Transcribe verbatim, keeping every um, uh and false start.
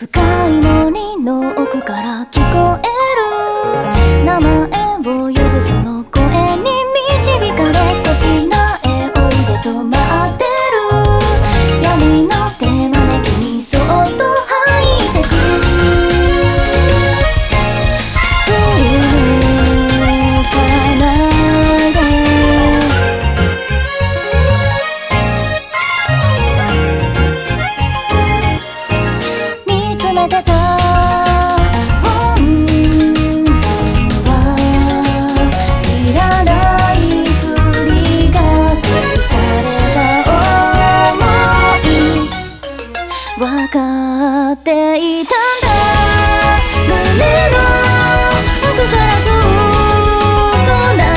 深い森の奥から聞こえる名前を呼ぶその声に導かれこちらへおいでと待ってる闇の手招きにそっと入ってく振り向かないで見つめてたわかっていたんだ胸の奥からずっと